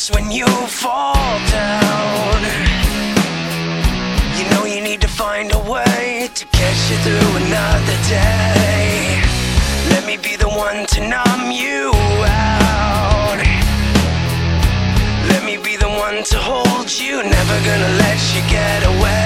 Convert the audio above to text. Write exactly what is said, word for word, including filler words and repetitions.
just when you fall down. You know you need to find a way to get you through another day. Let me be the one to numb you out. Let me be the one to hold you, never gonna let you get away.